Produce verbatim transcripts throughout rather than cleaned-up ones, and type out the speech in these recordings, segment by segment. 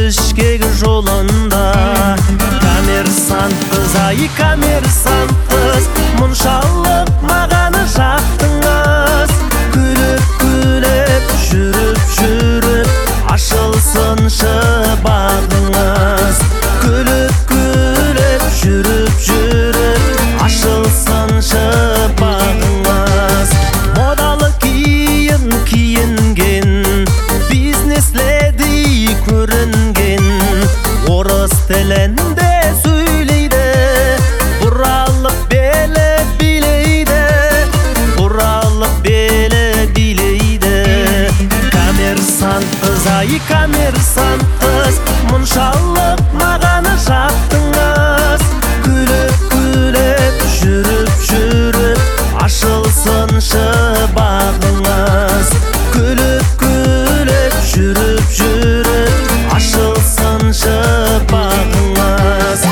Бішкек жолында. Коммерсант қыз, ай коммерсант қыз, мұншалық мағаны жақтыңыз. Күліп-күліп жүріп жүріп ашылсыншы бағыңыз. Күліп-күліп жүріп жүріп ашылсыншы бағыңыз. Модалы киім киінген, бизнеследі көрінген, орыс тілінде сөйлейді, бұралып белі билейді, бұралып белі билейді. Коммерсант қыз, ай коммерсант қыз, мұншалық мағаны жақтыңыз. Күліп-күліп жүріп жүріп ашылсыншы бағыңыз. Күліп-күліп жүріп жүріп ашылсыншы бағыңыз.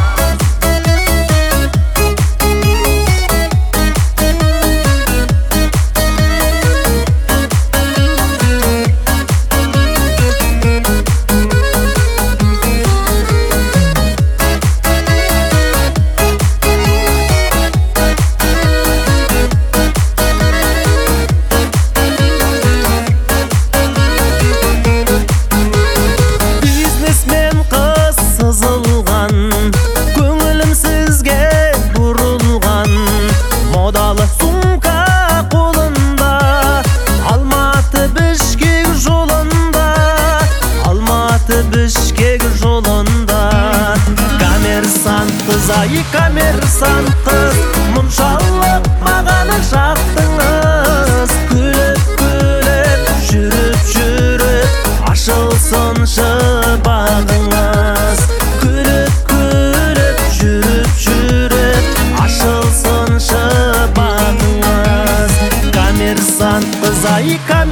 Көңілім сізге бұрылған, модалы сумка қолында, Алматы Бішкек жолында, Алматы Бішкек жолында. Коммерсант қыз, ай коммерсант қыз, мұншалық мағаны жақтыңыз. Күліп-күліп жүріп жүріп ашылсыншы бағыңыз. Күліп-күліп жүріп жүріп ашылсыншы бағыңыз. Коммерсант қыз, ай